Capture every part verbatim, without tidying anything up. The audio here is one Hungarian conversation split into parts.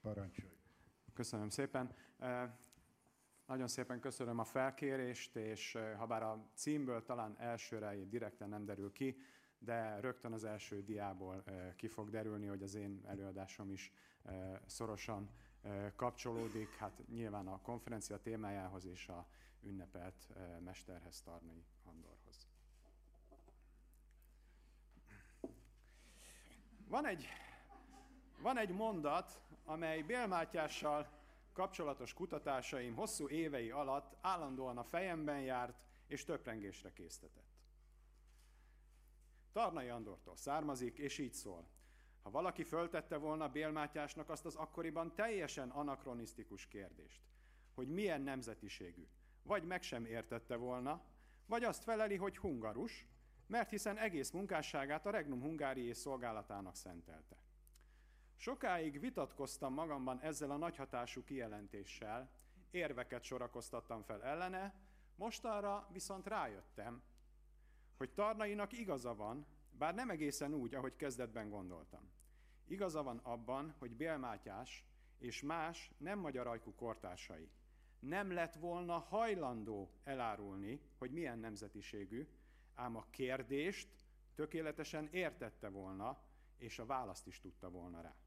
Parancsolj! Köszönöm szépen. Nagyon szépen köszönöm a felkérést, és habár a címből talán elsőre direkten nem derül ki, de rögtön az első diából ki fog derülni, hogy az én előadásom is szorosan kapcsolódik, hát nyilván a konferencia témájához és a ünnepelt mesterhez, Tarnai Andorhoz. Van egy, van egy mondat, amely Bél Mátyással kapcsolatos kutatásaim hosszú évei alatt állandóan a fejemben járt és töprengésre késztetett. Tarnai Andortól származik, és így szól. Ha valaki föltette volna Bél Mátyásnak azt az akkoriban teljesen anakronisztikus kérdést, hogy milyen nemzetiségű, vagy meg sem értette volna, vagy azt feleli, hogy hungarus, mert hiszen egész munkásságát a Regnum Hungariae szolgálatának szentelte. Sokáig vitatkoztam magamban ezzel a nagyhatású kijelentéssel, érveket sorakoztattam fel ellene, mostanra viszont rájöttem, hogy Tarnainak igaza van, bár nem egészen úgy, ahogy kezdetben gondoltam. Igaza van abban, hogy Bél Mátyás és más nem magyar ajkú kortársai nem lett volna hajlandó elárulni, hogy milyen nemzetiségű, ám a kérdést tökéletesen értette volna, és a választ is tudta volna rá.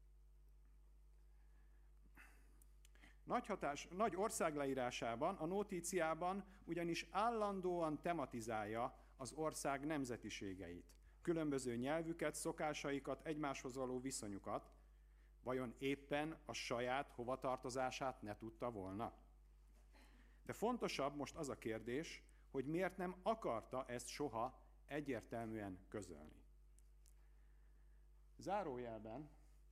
Nagy, hatás, nagy országleírásában, a notíciában ugyanis állandóan tematizálja az ország nemzetiségeit, különböző nyelvüket, szokásaikat, egymáshoz való viszonyukat, vajon éppen a saját hovatartozását ne tudta volna? De fontosabb most az a kérdés, hogy miért nem akarta ezt soha egyértelműen közölni. Zárójelben,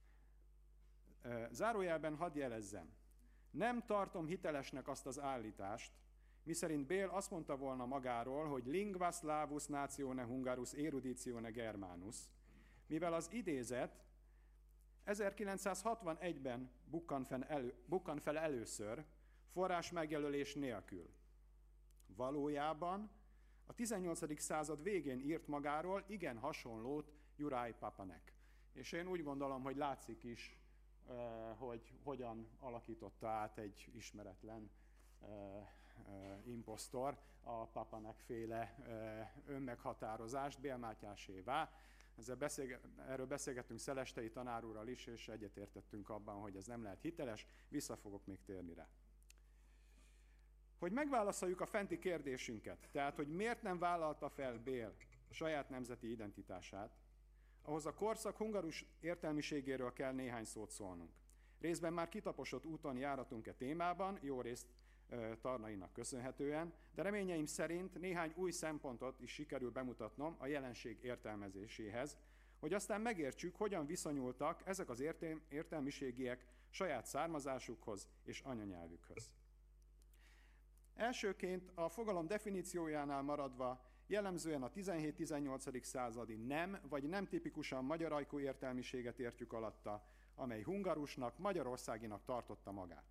zárójelben hadd jelezzem, nem tartom hitelesnek azt az állítást, miszerint Bél azt mondta volna magáról, hogy lingua slavus natione hungarus eruditione germanus, mivel az idézet ezerkilencszázhatvanegyben bukkan fel, elő, bukkan fel először, forrás megjelölés nélkül. Valójában a tizennyolcadik század végén írt magáról igen hasonlót Juraj Papanek. És én úgy gondolom, hogy látszik is, hogy hogyan alakította át egy ismeretlen imposztor a Papanek féle önmeghatározást Bél Mátyásévá. Ezzel beszélge, erről beszélgettünk Szelestei tanár úrral is, és egyetértettünk abban, hogy ez nem lehet hiteles, vissza fogok még térni rá. Hogy megválaszoljuk a fenti kérdésünket, tehát hogy miért nem vállalta fel Bél saját nemzeti identitását, ahhoz a korszak hungarus értelmiségéről kell néhány szót szólnunk. Részben már kitaposott úton járatunk e témában, jó részt e, Tarnainak köszönhetően, de reményeim szerint néhány új szempontot is sikerül bemutatnom a jelenség értelmezéséhez, hogy aztán megértsük, hogyan viszonyultak ezek az értel- értelmiségiek saját származásukhoz és anyanyelvükhöz. Elsőként a fogalom definíciójánál maradva jellemzően a tizenhét-tizennyolcadik századi nem, vagy nem tipikusan magyar ajkú értelmiséget értjük alatta, amely hungarusnak, magyarországinak tartotta magát.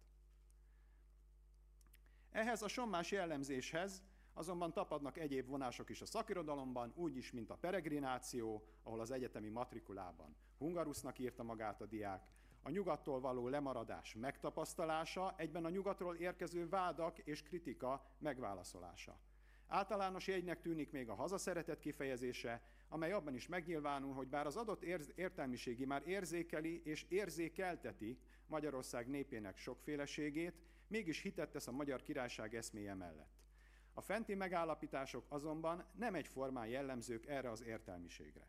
Ehhez a sommás jellemzéshez azonban tapadnak egyéb vonások is a szakirodalomban, úgyis, mint a peregrináció, ahol az egyetemi matrikulában hungarusznak írta magát a diák, a nyugattól való lemaradás megtapasztalása, egyben a nyugatról érkező vádak és kritika megválaszolása. Általános jegynek tűnik még a hazaszeretet kifejezése, amely abban is megnyilvánul, hogy bár az adott értelmiségi már érzékeli és érzékelteti Magyarország népének sokféleségét, mégis hitet tesz a Magyar Királyság eszméje mellett. A fenti megállapítások azonban nem egyformán jellemzők erre az értelmiségre.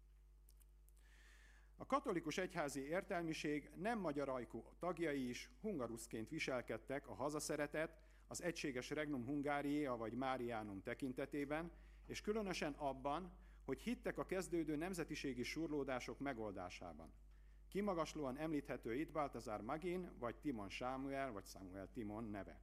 A katolikus egyházi értelmiség nem magyar ajkú tagjai is hungaruszként viselkedtek a hazaszeretet, az egységes Regnum Hungariae vagy Marianum tekintetében, és különösen abban, hogy hittek a kezdődő nemzetiségi surlódások megoldásában. Kimagaslóan említhető itt Baltazar Magin, vagy Timon Sámuel, vagy Samuel Timon neve.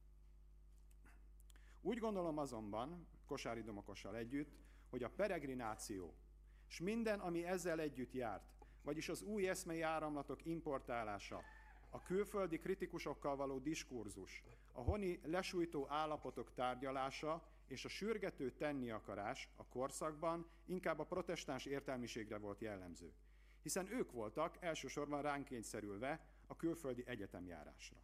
Úgy gondolom azonban, Kosáry Domokossal együtt, hogy a peregrináció, és minden, ami ezzel együtt járt, vagyis az új eszmei áramlatok importálása, a külföldi kritikusokkal való diskurzus, a honi lesújtó állapotok tárgyalása és a sürgető tenni akarás a korszakban inkább a protestáns értelmiségre volt jellemző. Hiszen ők voltak elsősorban ránk kényszerülve a külföldi egyetemjárásra.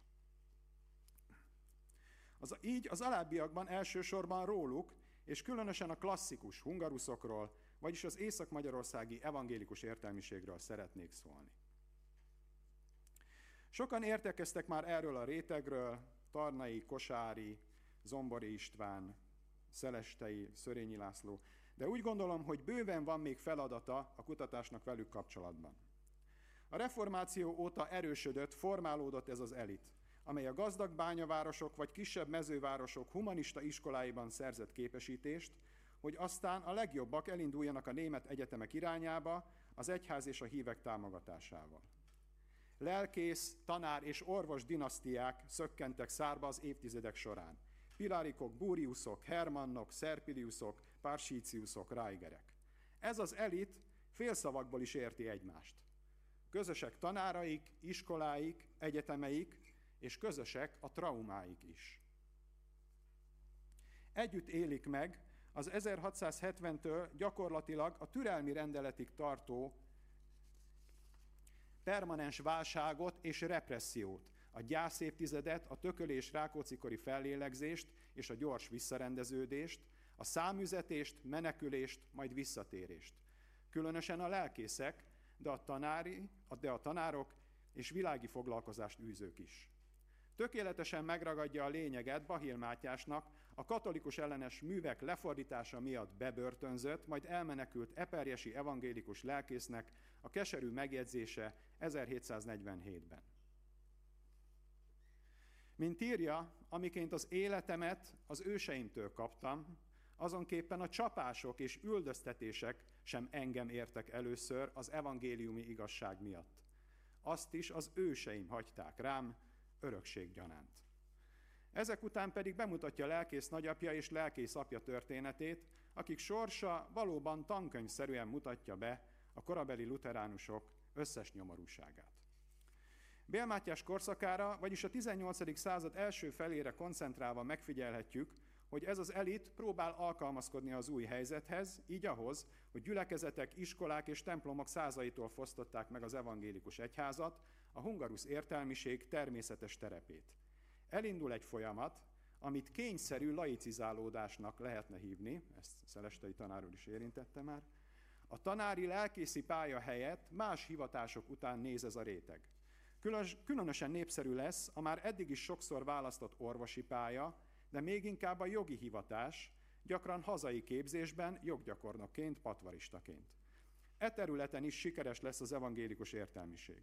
Az, így az alábbiakban elsősorban róluk, és különösen a klasszikus hungaruszokról, vagyis az észak-magyarországi evangélikus értelmiségről szeretnék szólni. Sokan értekeztek már erről a rétegről, Tarnai, Kosári, Zombori István, Szelestei, Szörényi László, de úgy gondolom, hogy bőven van még feladata a kutatásnak velük kapcsolatban. A reformáció óta erősödött, formálódott ez az elit, amely a gazdag bányavárosok vagy kisebb mezővárosok humanista iskoláiban szerzett képesítést, hogy aztán a legjobbak elinduljanak a német egyetemek irányába az egyház és a hívek támogatásával. Lelkész, tanár és orvos dinasztiák szökkentek szárba az évtizedek során. Pilárikok, Búriuszok, Hermannok, Szerpiliuszok, Parsíciuszok, Reigerek. Ez az elit félszavakból is érti egymást. Közösek tanáraik, iskoláik, egyetemeik, és közösek a traumáik is. Együtt élik meg az ezerhatszázhetventől gyakorlatilag a türelmi rendeletig tartó permanens válságot és repressziót, a gyászévtizedet, a tökölés Rákóczi-kori fellélegzést és a gyors visszarendeződést, a számüzetést, menekülést, majd visszatérést. Különösen a lelkészek, de a, tanári, de a tanárok és világi foglalkozást űzők is. Tökéletesen megragadja a lényeget Bahill Mátyásnak a katolikus ellenes művek lefordítása miatt bebörtönzött, majd elmenekült eperjesi evangélikus lelkésznek a keserű megjegyzése ezerhétszáznegyvenhétben. Mint írja, amiként az életemet az őseimtől kaptam, azonképpen a csapások és üldöztetések sem engem értek először az evangéliumi igazság miatt. Azt is az őseim hagyták rám, örökséggyanánt. Ezek után pedig bemutatja lelkész nagyapja és lelkész apja történetét, akik sorsa valóban tankönyvszerűen mutatja be a korabeli luteránusok összes nyomorúságát. Bél Mátyás korszakára, vagyis a tizennyolcadik század első felére koncentrálva megfigyelhetjük, hogy ez az elit próbál alkalmazkodni az új helyzethez, így ahhoz, hogy gyülekezetek, iskolák és templomok százaitól fosztották meg az evangélikus egyházat, a hungarusz értelmiség természetes terepét. Elindul egy folyamat, amit kényszerű laicizálódásnak lehetne hívni, ezt Szelestei tanár úr is érintette már. A tanári lelkészi pálya helyett más hivatások után néz ez a réteg. Különösen népszerű lesz a már eddig is sokszor választott orvosi pálya, de még inkább a jogi hivatás, gyakran hazai képzésben, joggyakornokként, patvaristaként. E területen is sikeres lesz az evangélikus értelmiség.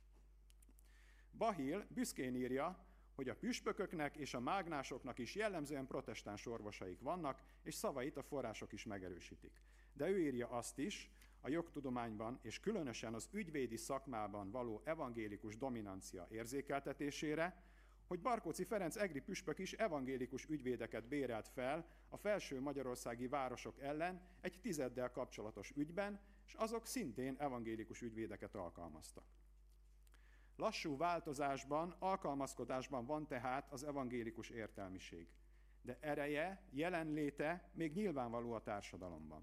Bahill büszkén írja, hogy a püspököknek és a mágnásoknak is jellemzően protestáns orvosaik vannak, és szavait a források is megerősítik. De ő írja azt is, a jogtudományban és különösen az ügyvédi szakmában való evangélikus dominancia érzékeltetésére, hogy Barkóczy Ferenc egri püspök is evangélikus ügyvédeket bérelt fel a felső magyarországi városok ellen egy tizeddel kapcsolatos ügyben, és azok szintén evangélikus ügyvédeket alkalmaztak. Lassú változásban, alkalmazkodásban van tehát az evangélikus értelmiség, de ereje, jelenléte még nyilvánvaló a társadalomban.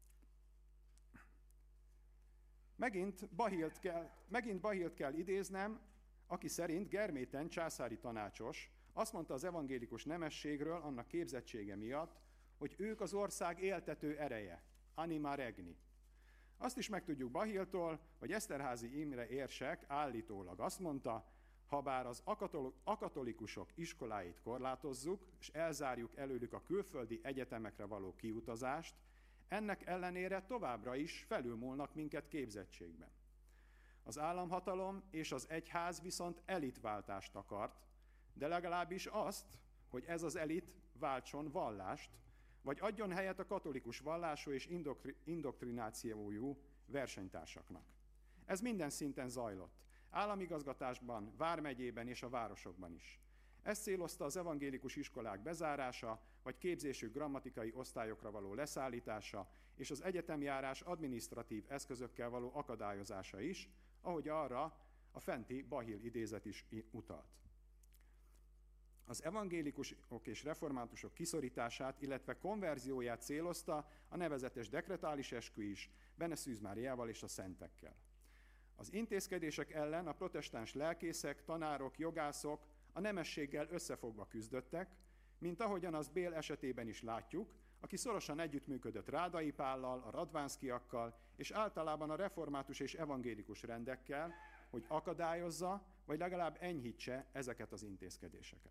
Megint Bahillt kell, megint Bahillt kell idéznem, aki szerint Germéten császári tanácsos azt mondta az evangélikus nemességről annak képzettsége miatt, hogy ők az ország éltető ereje, anima regni. Azt is megtudjuk Bahilltól, hogy Eszterházy Imre érsek állítólag azt mondta, habár az akatolikusok iskoláit korlátozzuk, és elzárjuk előlük a külföldi egyetemekre való kiutazást, ennek ellenére továbbra is felülmúlnak minket képzettségben. Az államhatalom és az egyház viszont elitváltást akart, de legalábbis azt, hogy ez az elit váltson vallást, vagy adjon helyet a katolikus vallású és indoktri- indoktrinációjú versenytársaknak. Ez minden szinten zajlott, államigazgatásban, vármegyében és a városokban is. Ezt célozta az evangélikus iskolák bezárása, vagy képzésük grammatikai osztályokra való leszállítása, és az egyetemjárás adminisztratív eszközökkel való akadályozása is, ahogy arra a fenti Bahill idézet is utalt. Az evangélikusok és reformátusok kiszorítását, illetve konverzióját célozta a nevezetes dekretális eskü is, Bene Szűz Máriával és a szentekkel. Az intézkedések ellen a protestáns lelkészek, tanárok, jogászok a nemességgel összefogva küzdöttek, mint ahogyan azt Bél esetében is látjuk, aki szorosan együttműködött Rádai Pállal, a Radvánszkiakkal és általában a református és evangélikus rendekkel, hogy akadályozza, vagy legalább enyhítse ezeket az intézkedéseket.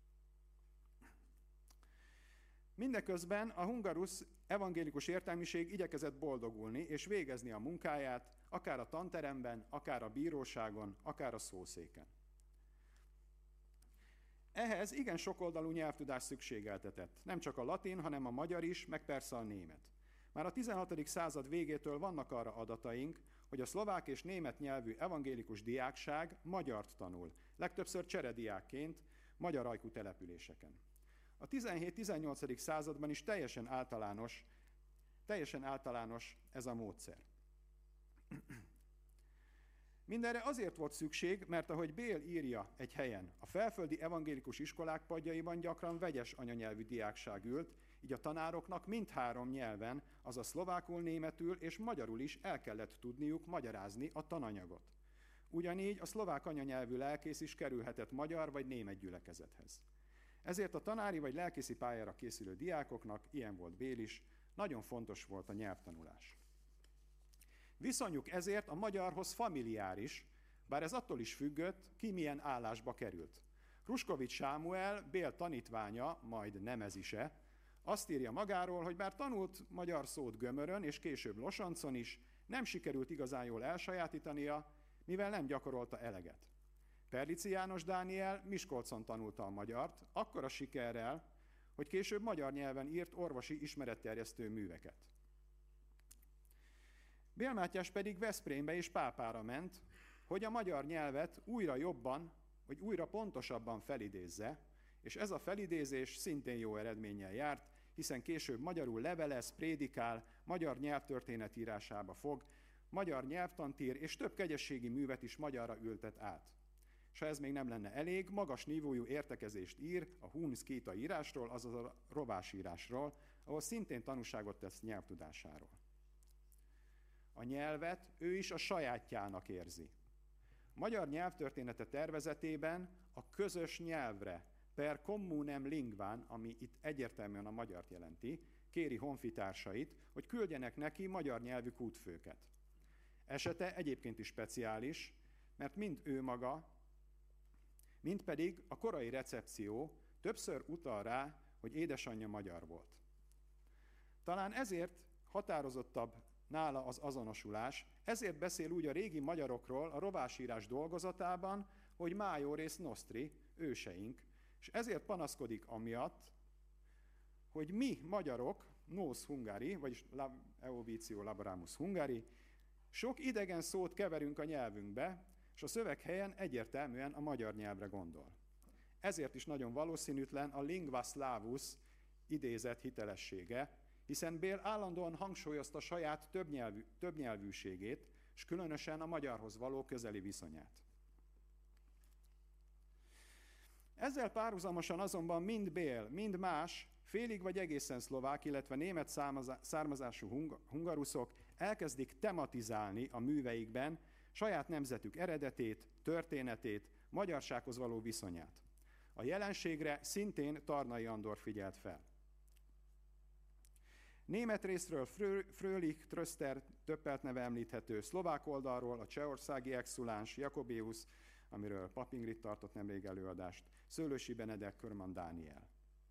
Mindeközben a hungarusz evangélikus értelmiség igyekezett boldogulni és végezni a munkáját, akár a tanteremben, akár a bíróságon, akár a szószéken. Ehhez igen sokoldalú nyelvtudás szükségeltetett, nem csak a latin, hanem a magyar is, meg persze a német. Már a tizenhatodik század végétől vannak arra adataink, hogy a szlovák és német nyelvű evangélikus diákság magyart tanul, legtöbbször cserediákként magyar ajkú településeken. A tizenhét-tizennyolcadik században is teljesen általános, teljesen általános ez a módszer. Mindenre azért volt szükség, mert ahogy Bél írja egy helyen, a felföldi evangélikus iskolák padjaiban gyakran vegyes anyanyelvű diákság ült, így a tanároknak mindhárom nyelven, azaz szlovákul, németül és magyarul is el kellett tudniuk magyarázni a tananyagot. Ugyanígy a szlovák anyanyelvű lelkész is kerülhetett magyar vagy német gyülekezethez. Ezért a tanári vagy lelkészi pályára készülő diákoknak, ilyen volt Bél is, nagyon fontos volt a nyelvtanulás. Viszonyuk ezért a magyarhoz familiáris, bár ez attól is függött, ki milyen állásba került. Hruskovics Sámuel, Bél tanítványa, majd nemezise, azt írja magáról, hogy bár tanult magyar szót Gömörön és később Losancon is, nem sikerült igazán jól elsajátítania, mivel nem gyakorolta eleget. Perlici János Dániel Miskolcon tanulta a magyart, akkora sikerrel, hogy később magyar nyelven írt orvosi ismeretterjesztő műveket. Bél Mátyás pedig Veszprémbe és Pápára ment, hogy a magyar nyelvet újra jobban, vagy újra pontosabban felidézze, és ez a felidézés szintén jó eredménnyel járt, hiszen később magyarul levelez, prédikál, magyar nyelvtörténet írásába fog, magyar nyelvtant ír, és több kegyességi művet is magyarra ültet át. És ha ez még nem lenne elég, magas nívójú értekezést ír a Hun Szkíta írásról, azaz a rovásírásról, ahol szintén tanúságot tesz nyelvtudásáról. A nyelvet ő is a sajátjának érzi. A magyar nyelvtörténete tervezetében a közös nyelvre, per communem lingván, ami itt egyértelműen a magyart jelenti, kéri honfitársait, hogy küldjenek neki magyar nyelvű kútfőket. Esete egyébként is speciális, mert mind ő maga, mind pedig a korai recepció többször utal rá, hogy édesanyja magyar volt. Talán ezért határozottabb nála az azonosulás, ezért beszél úgy a régi magyarokról a rovásírás dolgozatában, hogy maiores nostri, őseink, és ezért panaszkodik amiatt, hogy mi magyarok, nos hungari, vagyis eovitio laboramus hungari, sok idegen szót keverünk a nyelvünkbe, és a szöveghelyen egyértelműen a magyar nyelvre gondol. Ezért is nagyon valószínűtlen a lingua slavus idézet hitelessége, hiszen Bél állandóan hangsúlyozta saját többnyelvű, többnyelvűségét, és különösen a magyarhoz való közeli viszonyát. Ezzel párhuzamosan azonban mind Bél, mind más, félig vagy egészen szlovák, illetve német származású hungaruszok elkezdik tematizálni a műveikben saját nemzetük eredetét, történetét, magyarsághoz való viszonyát. A jelenségre szintén Tarnai Andor figyelt fel. Német részről Frölich, Tröster, Töppelt neve említhető, szlovák oldalról a csehországi exuláns Jakobéus, amiről Papingrit tartott nemrég előadást, Szőlősi Benedek, Körman Dániel.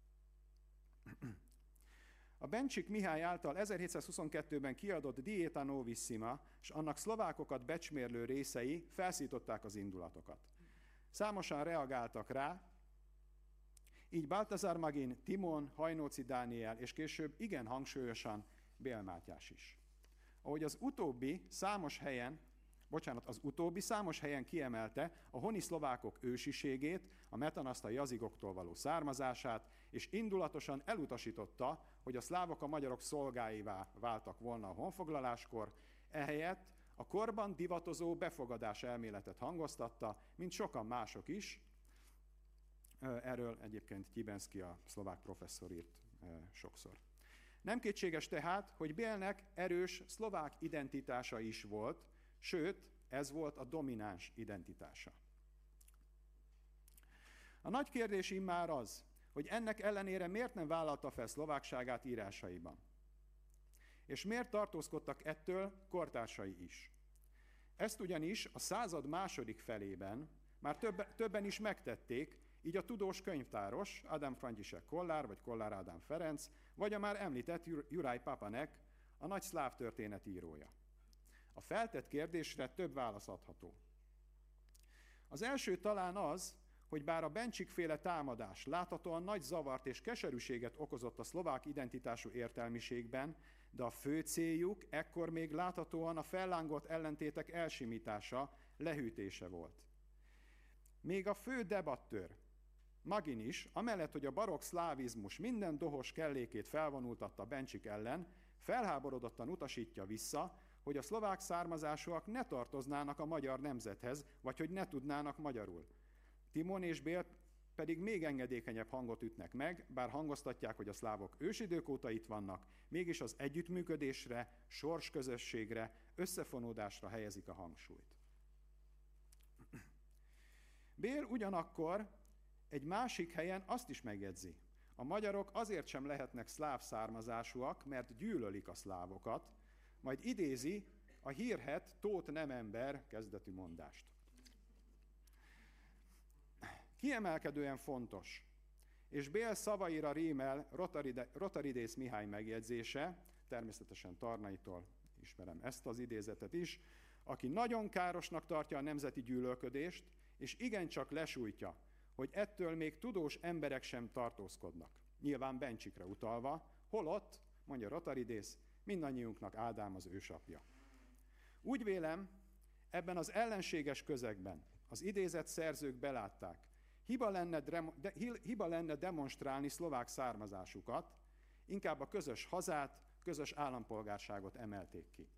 A Bencsik Mihály által ezerhétszázhuszonkettőben kiadott Dieta Novissima és annak szlovákokat becsmérlő részei felszították az indulatokat. Számosan reagáltak rá, így Baltazar Magin, Timon, Hajnóci Dániel és később igen hangsúlyosan Bél Mátyás is. Ahogy az utóbbi számos helyen, bocsánat, az utóbbi számos helyen kiemelte a honi szlovákok ősiségét, a metanaszta jazigoktól való származását, és indulatosan elutasította, hogy a szlávok a magyarok szolgáivá váltak volna a honfoglaláskor, ehelyett a korban divatozó befogadás elméletet hangoztatta, mint sokan mások is. Erről egyébként Tyibenszky, a szlovák professzor írt sokszor. Nem kétséges tehát, hogy Bélnek erős szlovák identitása is volt, sőt, Ez volt a domináns identitása. A nagy kérdés immár az, hogy ennek ellenére miért nem vállalta fel szlovákságát írásaiban. És miért tartózkodtak ettől kortársai is. Ezt ugyanis a század második felében már többe, többen is megtették, így a tudós könyvtáros Ádám František Kollár, vagy Kollár Ádám Ferenc, vagy a már említett Juraj Papanek, a nagy szláv történet írója. A feltett kérdésre több válasz adható. Az első talán az, hogy bár a Bencsik-féle támadás láthatóan nagy zavart és keserűséget okozott a szlovák identitású értelmiségben, de a fő céljuk ekkor még láthatóan a fellángolt ellentétek elsimítása, lehűtése volt. Még a fő debattőr, Magin is, amellett, hogy a barokk szlávizmus minden dohos kellékét felvonultatta Bencsik ellen, felháborodottan utasítja vissza, hogy a szlovák származásúak ne tartoznának a magyar nemzethez, vagy hogy ne tudnának magyarul. Timon és Bél pedig még engedékenyebb hangot ütnek meg, bár hangoztatják, hogy a szlávok ősidők óta itt vannak, mégis az együttműködésre, sorsközösségre, összefonódásra helyezik a hangsúlyt. Bél ugyanakkor egy másik helyen azt is megjegyzi. A magyarok azért sem lehetnek szláv származásúak, mert gyűlölik a szlávokat, majd idézi a hírhedt Tóth nem ember kezdetű mondást. Kiemelkedően fontos, és Bél szavaira rímel Rotaride, Rotaridész Mihály megjegyzése, természetesen Tarnaitól ismerem ezt az idézetet is, aki nagyon károsnak tartja a nemzeti gyűlölködést, és igencsak lesújtja, hogy ettől még tudós emberek sem tartózkodnak. Nyilván Bencsikre utalva, holott, mondja Rotaridész, mindannyiunknak Ádám az ősapja. Úgy vélem, ebben az ellenséges közegben az idézett szerzők belátták, hiba lenne, de, hiba lenne demonstrálni szlovák származásukat, inkább a közös hazát, közös állampolgárságot emelték ki.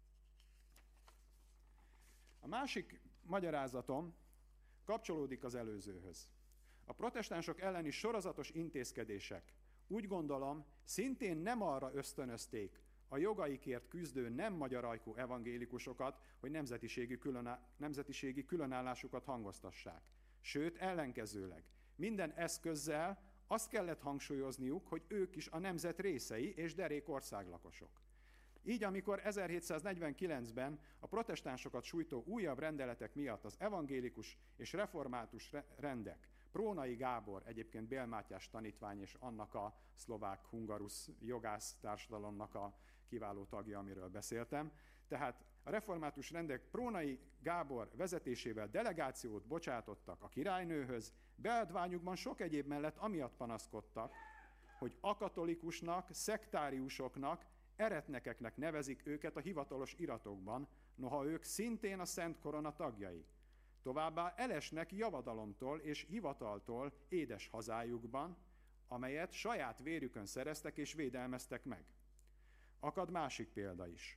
A másik magyarázatom kapcsolódik az előzőhöz. A protestánsok elleni sorozatos intézkedések, úgy gondolom, szintén nem arra ösztönözték a jogaikért küzdő nem magyar ajkú evangélikusokat, hogy nemzetiségi, különá, nemzetiségi különállásukat hangoztassák. Sőt, ellenkezőleg, minden eszközzel azt kellett hangsúlyozniuk, hogy ők is a nemzet részei és derék országlakosok. Így, amikor ezerhétszáznegyvenkilencben a protestánsokat sújtó újabb rendeletek miatt az evangélikus és református rendek, Prónai Gábor, egyébként Bél Mátyás tanítvány és annak a szlovák-hungarusz jogász társadalomnak a kiváló tagja, amiről beszéltem, tehát a református rendek Prónai Gábor vezetésével delegációt bocsátottak a királynőhöz, beadványukban sok egyéb mellett amiatt panaszkodtak, hogy akatolikusnak, szektáriusoknak, eretnekeknek nevezik őket a hivatalos iratokban, noha ők szintén a Szent Korona tagjai. Továbbá elesnek javadalomtól és hivataltól édes hazájukban, amelyet saját vérükön szereztek és védelmeztek meg. Akad másik példa is.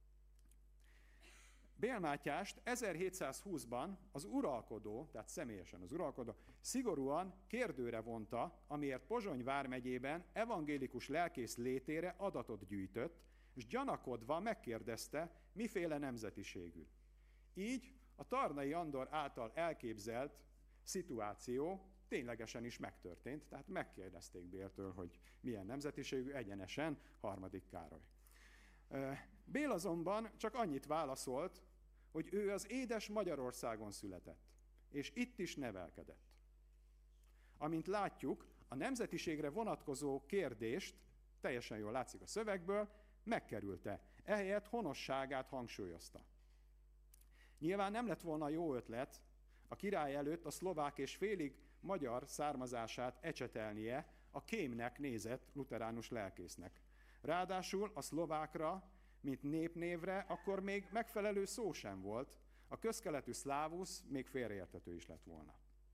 Bél Mátyást ezerhétszázhúszban az uralkodó, tehát személyesen az uralkodó, szigorúan kérdőre vonta, amiért Pozsony vármegyében evangélikus lelkész létére adatot gyűjtött, és gyanakodva megkérdezte, miféle nemzetiségű. Így a Tarnai Andor által elképzelt szituáció ténylegesen is megtörtént, tehát megkérdezték Béltől, hogy milyen nemzetiségű, egyenesen Harmadik Károly. Bél azonban csak annyit válaszolt, hogy ő az édes Magyarországon született, és itt is nevelkedett. Amint látjuk, a nemzetiségre vonatkozó kérdést, teljesen jól látszik a szövegből, megkerülte, ehelyett honosságát hangsúlyozta. Nyilván nem lett volna jó ötlet a király előtt a szlovák és félig magyar származását ecsetelnie a kémnek nézett luteránus lelkésznek. Ráadásul a szlovákra, mint népnévre, akkor még megfelelő szó sem volt, a közkeletű szlávusz még félreérthető is lett volna.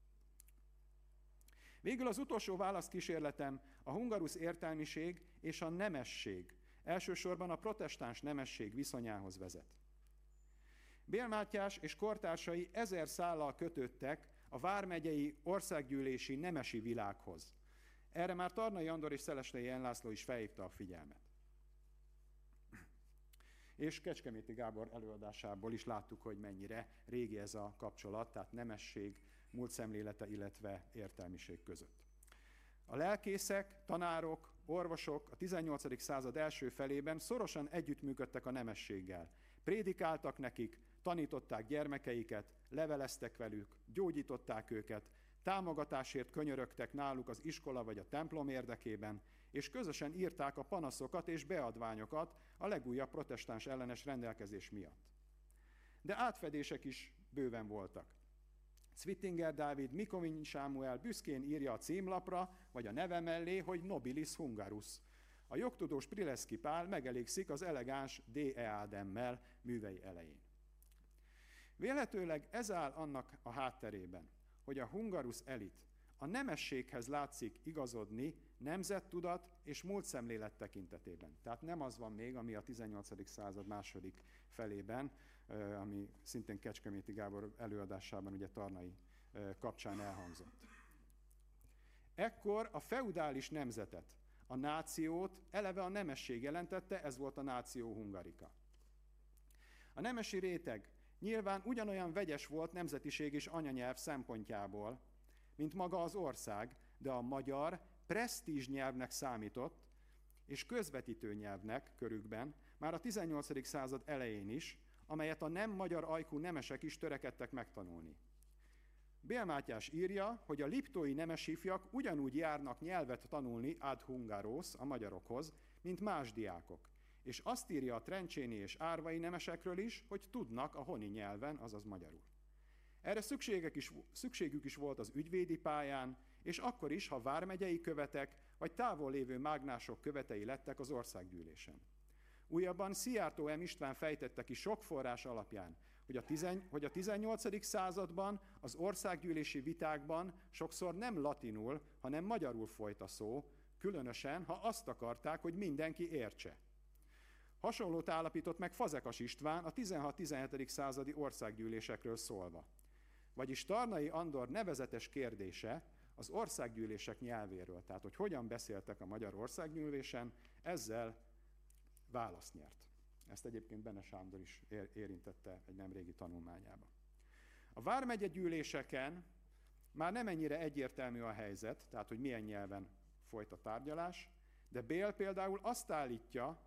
Végül az utolsó válaszkísérletem a hungarusz értelmiség és a nemesség, elsősorban a protestáns nemesség viszonyához vezet. Bél Mátyás és kortársai ezer szállal kötődtek a vármegyei országgyűlési nemesi világhoz. Erre már Tarnai Andor és Szelesnei Jen László is felhívta a figyelmet. És Kecskeméti Gábor előadásából is láttuk, hogy mennyire régi ez a kapcsolat, tehát nemesség, múltszemlélete, illetve értelmiség között. A lelkészek, tanárok, orvosok a tizennyolcadik század első felében szorosan együttműködtek a nemességgel. Prédikáltak nekik, tanították gyermekeiket, leveleztek velük, gyógyították őket, támogatásért könyörögtek náluk az iskola vagy a templom érdekében, és közösen írták a panaszokat és beadványokat a legújabb protestáns ellenes rendelkezés miatt. De átfedések is bőven voltak. Zwittinger Dávid, Mikoviny Sámuel büszkén írja a címlapra, vagy a neve mellé, hogy Nobilis Hungarus. A jogtudós Prileszki Pál megelégszik az elegáns D E Ádemmel művei elején. Vélhetőleg ez áll annak a hátterében, hogy a hungarus elit a nemességhez látszik igazodni nemzettudat és múltszemlélet tekintetében. Tehát nem az van még, ami a tizennyolcadik század második felében, ami szintén Kecskeméti Gábor előadásában, ugye Tarnai kapcsán elhangzott. Ekkor a feudális nemzetet, a nációt eleve a nemesség jelentette, ez volt a náció hungarika. A nemesi réteg nyilván ugyanolyan vegyes volt nemzetiség és anyanyelv szempontjából, mint maga az ország, de a magyar presztízs nyelvnek számított, és közvetítő nyelvnek körükben, már a tizennyolcadik század elején is, amelyet a nem magyar ajkú nemesek is törekedtek megtanulni. Bél Mátyás írja, hogy a liptói nemesifjak ugyanúgy járnak nyelvet tanulni ad hungaros, a magyarokhoz, mint más diákok. És azt írja a trencséni és árvai nemesekről is, hogy tudnak a honi nyelven, azaz magyarul. Erre szükségek is, szükségük is volt az ügyvédi pályán, és akkor is, ha vármegyei követek, vagy távol lévő mágnások követei lettek az országgyűlésen. Újabban Szijjártó M. István fejtette ki sok forrás alapján, hogy a, tizen, hogy a tizennyolcadik században az országgyűlési vitákban sokszor nem latinul, hanem magyarul folyt a szó, különösen, ha azt akarták, hogy mindenki értse. Hasonlót állapított meg Fazekas István a tizenhat-tizenhetedik századi országgyűlésekről szólva. Vagyis Tarnai Andor nevezetes kérdése az országgyűlések nyelvéről, tehát hogy hogyan beszéltek a magyar országgyűlésen, ezzel választ nyert. Ezt egyébként Bene Sándor is érintette egy nemrégi tanulmányában. A vármegye gyűléseken már nem ennyire egyértelmű a helyzet, tehát hogy milyen nyelven folyt a tárgyalás, de Bél például azt állítja,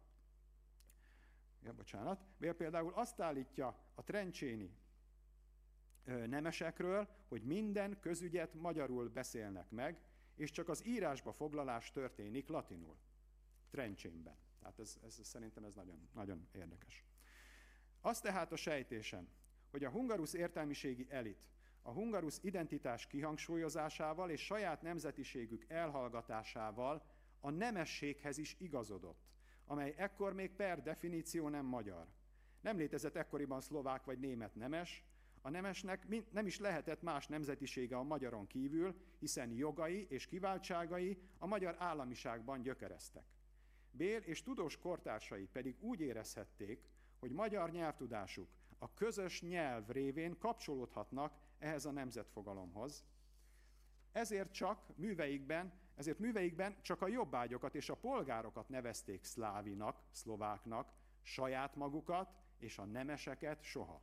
ja, bocsánat, Bél például azt állítja a trencséni nemesekről, hogy minden közügyet magyarul beszélnek meg, és csak az írásba foglalás történik latinul, Trencsénben. Tehát ez, ez, szerintem ez nagyon, nagyon érdekes. Az tehát a sejtésem, hogy a hungarus értelmiségi elit a hungarus identitás kihangsúlyozásával és saját nemzetiségük elhallgatásával a nemességhez is igazodott, amely ekkor még per definíció nem magyar. Nem létezett ekkoriban szlovák vagy német nemes, a nemesnek nem is lehetett más nemzetisége a magyaron kívül, hiszen jogai és kiváltságai a magyar államiságban gyökereztek. Bél és tudós kortársai pedig úgy érezhették, hogy magyar nyelvtudásuk a közös nyelv révén kapcsolódhatnak ehhez a nemzetfogalomhoz. Ezért csak műveikben, ezért műveikben csak a jobbágyokat és a polgárokat nevezték szlávinak, szlováknak, saját magukat és a nemeseket soha.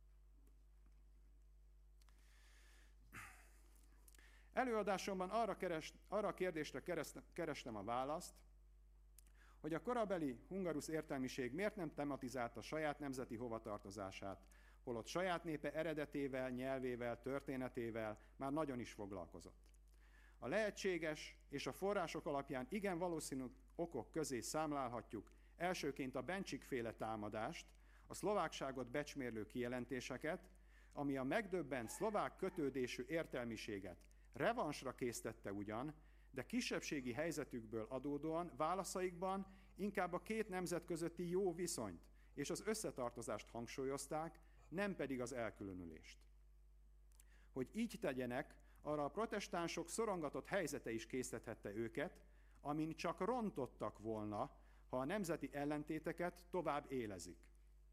Előadásomban arra, keres, arra a kérdésre kerestem a választ, hogy a korabeli hungarus értelmiség miért nem tematizálta saját nemzeti hovatartozását, holott saját népe eredetével, nyelvével, történetével már nagyon is foglalkozott. A lehetséges és a források alapján igen valószínű okok közé számlálhatjuk elsőként a Bencsik-féle támadást, a szlovákságot becsmérlő kijelentéseket, ami a megdöbbent szlovák kötődésű értelmiséget revansra késztette ugyan, de kisebbségi helyzetükből adódóan válaszaikban inkább a két nemzet közötti jó viszonyt és az összetartozást hangsúlyozták, nem pedig az elkülönülést. Hogy így tegyenek, arra a protestánsok szorongatott helyzete is késztethette őket, amin csak rontottak volna, ha a nemzeti ellentéteket tovább élezik.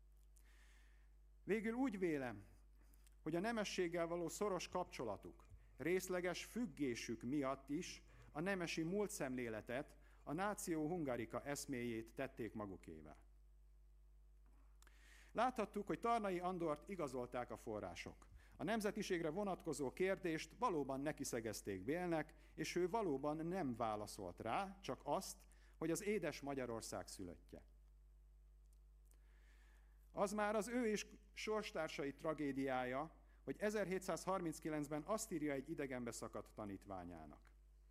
Végül úgy vélem, hogy a nemességgel való szoros kapcsolatuk, részleges függésük miatt is a nemesi múltszemléletet, a náció hungarika eszméjét tették magukével. Láthattuk, hogy Tarnai Andort igazolták a források. A nemzetiségre vonatkozó kérdést valóban nekiszegezték Bélnek, és ő valóban nem válaszolt rá, csak azt, hogy az édes Magyarország szülöttje. Az már az ő és sorstársai tragédiája, hogy ezerhétszázharminckilencben azt írja egy idegenbe szakadt tanítványának.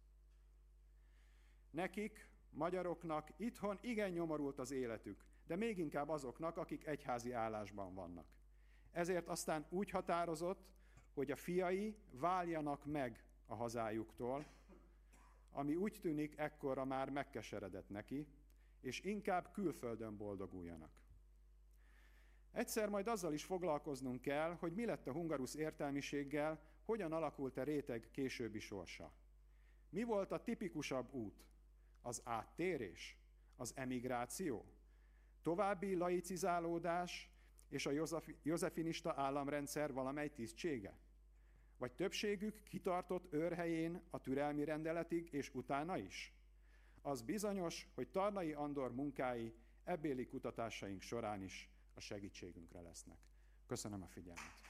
Nekik, magyaroknak itthon igen nyomorult az életük, de még inkább azoknak, akik egyházi állásban vannak. Ezért aztán úgy határozott, hogy a fiai váljanak meg a hazájuktól, ami úgy tűnik ekkorra már megkeseredett neki, és inkább külföldön boldoguljanak. Egyszer majd azzal is foglalkoznunk kell, hogy mi lett a hungarusz értelmiséggel, hogyan alakult a réteg későbbi sorsa. Mi volt a tipikusabb út? Az áttérés? Az emigráció? További laicizálódás és a jozefinista államrendszer valamely tisztsége? Vagy többségük kitartott őrhelyén a türelmi rendeletig és utána is? Az bizonyos, hogy Tarnai Andor munkái ebbéli kutatásaink során is a segítségünkre lesznek. Köszönöm a figyelmet!